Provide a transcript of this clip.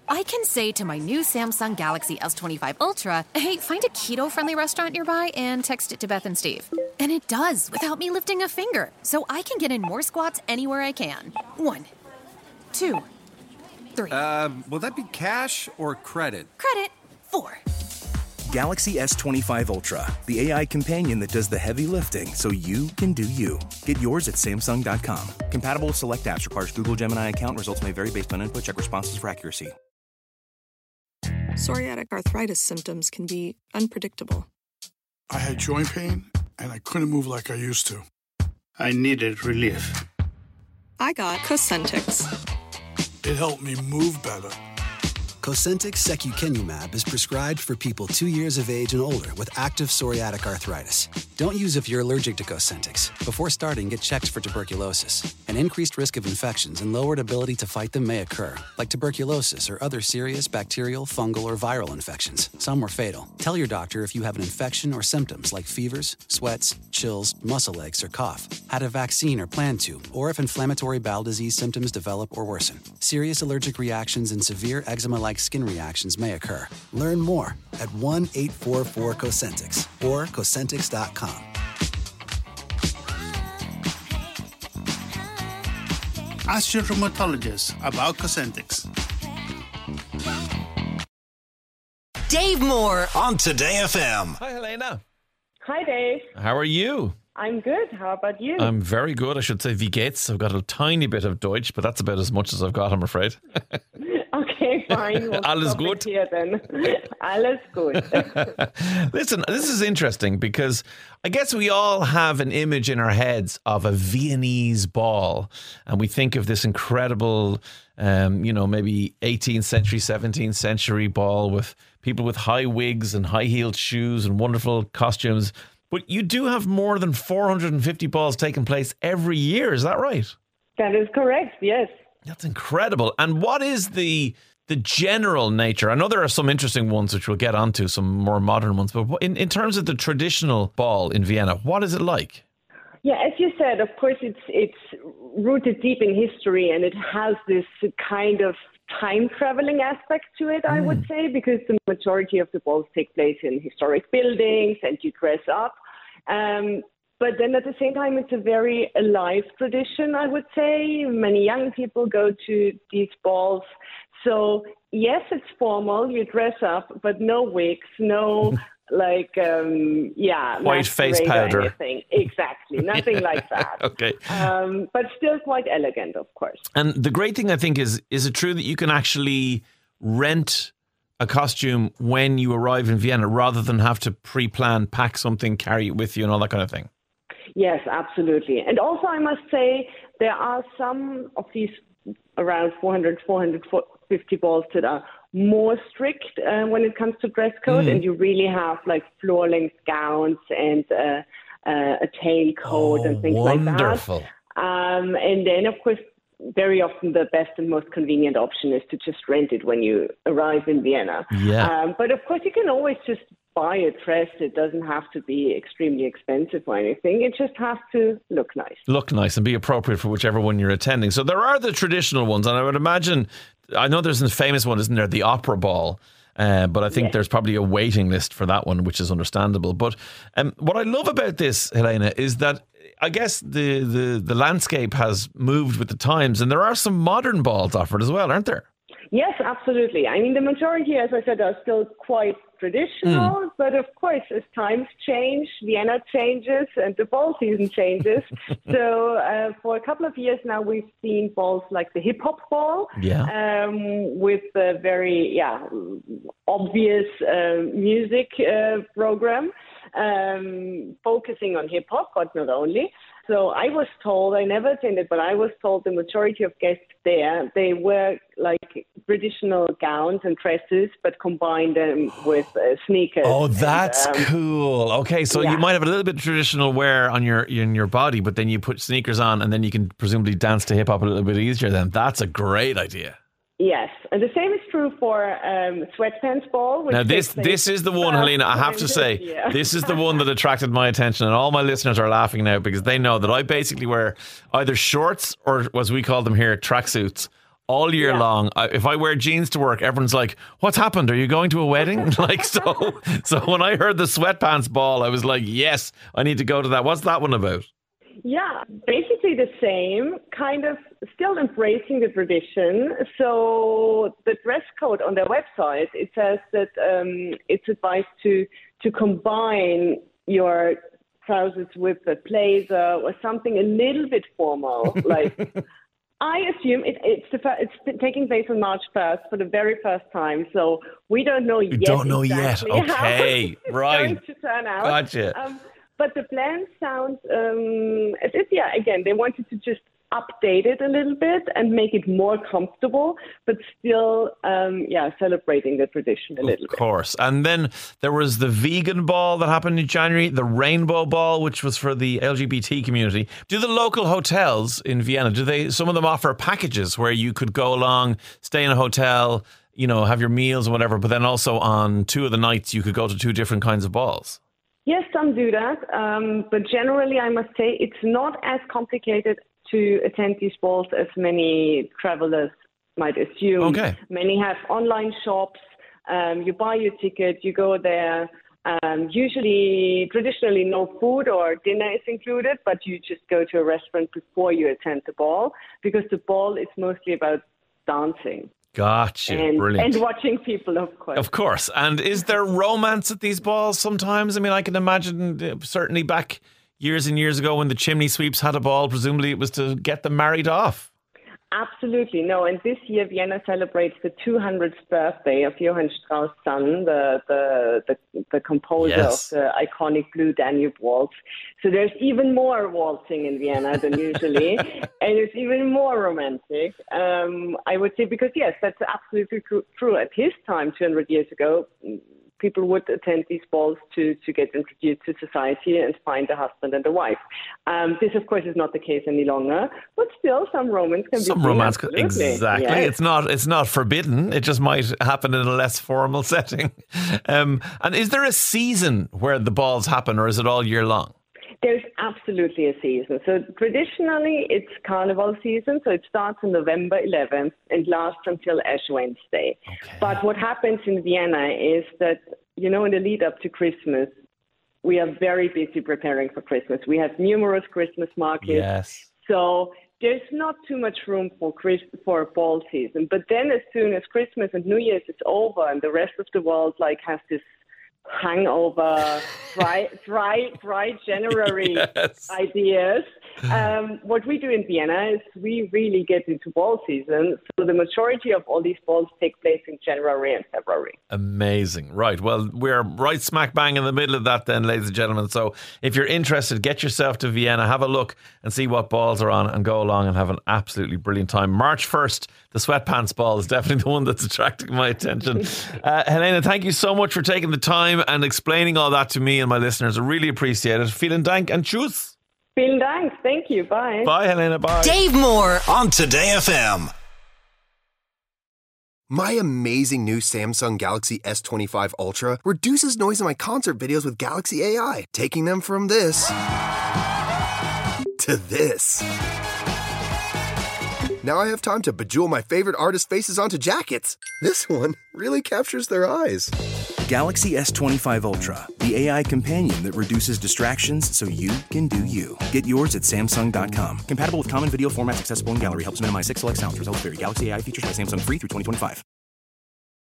I can say to my new Samsung Galaxy S25 Ultra, hey, find a keto-friendly restaurant nearby and text it to Beth and Steve. And it does, without me lifting a finger. So I can get in more squats anywhere I can. 1, 2, 3. Will that be cash or credit? Credit. 4. Galaxy S25 Ultra, the AI companion that does the heavy lifting so you can do you. Get yours at Samsung.com. Compatible with select apps. Requires Google Gemini account. Results may vary based on input. Check responses for accuracy. Psoriatic arthritis symptoms can be unpredictable. I had joint pain, and I couldn't move like I used to. I needed relief. I got Cosentyx. It helped me move better. Cosentyx secukinumab is prescribed for people 2 years of age and older with active psoriatic arthritis. Don't use if you're allergic to Cosentyx. Before starting, get checked for tuberculosis. An increased risk of infections and lowered ability to fight them may occur, like tuberculosis or other serious bacterial, fungal, or viral infections. Some were fatal. Tell your doctor if you have an infection or symptoms like fevers, sweats, chills, muscle aches, or cough, had a vaccine or plan to, or if inflammatory bowel disease symptoms develop or worsen. Serious allergic reactions and severe eczema-like skin reactions may occur. Learn more at 1-844-COSENTYX or Cosentyx.com. Ask your rheumatologist about Cosentyx. Dave Moore on Today FM. Hi, Helena. Hi, Dave. How are you? I'm good. How about you? I'm very good. I should say, wie geht's? I've got a tiny bit of Deutsch, but that's about as much as I've got, I'm afraid. Okay, fine. We'll Alles gut? Here then. Alles gut. Listen, this is interesting because I guess we all have an image in our heads of a Viennese ball, and we think of this incredible, maybe 18th century, 17th century ball with people with high wigs and high-heeled shoes and wonderful costumes. But you do have more than 450 balls taking place every year. Is that right? That is correct, yes. That's incredible. And what is the general nature? I know there are some interesting ones which we'll get onto, some more modern ones. But in terms of the traditional ball in Vienna, what is it like? Yeah, as you said, of course, it's rooted deep in history, and it has this kind of time-traveling aspect to it, I would say, because the majority of the balls take place in historic buildings and you dress up. But then at the same time, it's a very alive tradition, I would say. Many young people go to these balls. So, yes, it's formal. You dress up, but no wigs, no... white face powder. Anything. Exactly, nothing like that. Okay. But still quite elegant, of course. And the great thing, I think, is it true that you can actually rent a costume when you arrive in Vienna rather than have to pre-plan, pack something, carry it with you and all that kind of thing? Yes, absolutely. And also, I must say, there are some of these around 450 balls that are more strict when it comes to dress code, and you really have like floor-length gowns and a tailcoat and things wonderful. Like that. And then, of course, very often the best and most convenient option is to just rent it when you arrive in Vienna. Yeah. But of course, you can always just buy a dress. It doesn't have to be extremely expensive or anything. It just has to look nice. Look nice and be appropriate for whichever one you're attending. So there are the traditional ones, and I would imagine, I know there's a famous one, isn't there? The opera ball. But I think there's probably a waiting list for that one, which is understandable. But what I love about this, Helena, is that I guess the landscape has moved with the times, and there are some modern balls offered as well, aren't there? Yes, absolutely. I mean, the majority, as I said, are still quite traditional, but of course, as times change, Vienna changes and the ball season changes. So for a couple of years now, we've seen balls like the hip-hop ball with a very obvious music program focusing on hip-hop, but not only. So I was told, I never attended, but I was told the majority of guests there, they wear like traditional gowns and dresses, but combine them with sneakers. Oh, that's cool. Okay, so you might have a little bit of traditional wear on your body, but then you put sneakers on and then you can presumably dance to hip-hop a little bit easier then. That's a great idea. Yes, and the same is true for sweatpants ball. Which now this is the one, Helena, I have to say, this is the one that attracted my attention, and all my listeners are laughing now because they know that I basically wear either shorts or, as we call them here, tracksuits all year long. If I wear jeans to work, everyone's like, what's happened? Are you going to a wedding? So when I heard the sweatpants ball, I was like, yes, I need to go to that. What's that one about? Yeah, basically the same, kind of still embracing the tradition. So the dress code on their website, it says that it's advised to combine your trousers with a blazer or something a little bit formal. Like, I assume it's taking place on March 1st for the very first time. So we don't know yet. You don't know exactly yet. Okay, how right. it's going to turn out. Gotcha. But the plan sounds as if, again, they wanted to just update it a little bit and make it more comfortable, but still, celebrating the tradition a little bit. Of course. And then there was the vegan ball that happened in January, the rainbow ball, which was for the LGBT community. Do the local hotels in Vienna, some of them offer packages where you could go along, stay in a hotel, have your meals and whatever, but then also on 2 of the nights you could go to 2 different kinds of balls? Yes, some do that. But generally, I must say, it's not as complicated to attend these balls as many travelers might assume. Okay. Many have online shops. You buy your ticket, you go there. Traditionally, no food or dinner is included, but you just go to a restaurant before you attend the ball, because the ball is mostly about dancing. Gotcha. Brilliant. And watching people, of course. Of course. And is there romance at these balls sometimes? I mean, I can imagine certainly back years and years ago when the chimney sweeps had a ball, presumably it was to get them married off. Absolutely. No, and this year Vienna celebrates the 200th birthday of Johann Strauss' son, the composer of the iconic Blue Danube Waltz. So there's even more waltzing in Vienna than usually, and it's even more romantic, I would say, because, yes, that's absolutely true. At his time, 200 years ago, people would attend these balls to get introduced to society and find a husband and a wife. This, of course, is not the case any longer, but still some romance can be seen. Some romance, exactly. Yes. It's not forbidden. It just might happen in a less formal setting. And is there a season where the balls happen, or is it all year long? There's absolutely a season. So traditionally, it's carnival season. So it starts on November 11th and lasts until Ash Wednesday. Okay. But what happens in Vienna is that, in the lead up to Christmas, we are very busy preparing for Christmas. We have numerous Christmas markets. Yes. So there's not too much room for ball season. But then as soon as Christmas and New Year's is over and the rest of the world has this hangover, dry January ideas. What we do in Vienna is we really get into ball season. So the majority of all these balls take place in January and February. Amazing. Right. Well, we're right smack bang in the middle of that then, ladies and gentlemen. So if you're interested, get yourself to Vienna, have a look and see what balls are on and go along and have an absolutely brilliant time. March 1st, the sweatpants ball is definitely the one that's attracting my attention. Helena, thank you so much for taking the time and explaining all that to me and my listeners. I really appreciate it. Vielen Dank and tschüss. Vielen Dank. Thank you. Bye. Bye, Helena. Bye. Dave Moore on Today FM. My amazing new Samsung Galaxy S25 Ultra reduces noise in my concert videos with Galaxy AI, taking them from this to this. Now I have time to bejewel my favorite artists' faces onto jackets. This one really captures their eyes. Galaxy S25 Ultra, the AI companion that reduces distractions so you can do you. Get yours at Samsung.com. Compatible with common video formats, accessible in gallery, helps minimize 6 select sounds. Results vary. Galaxy AI features by Samsung free through 2025.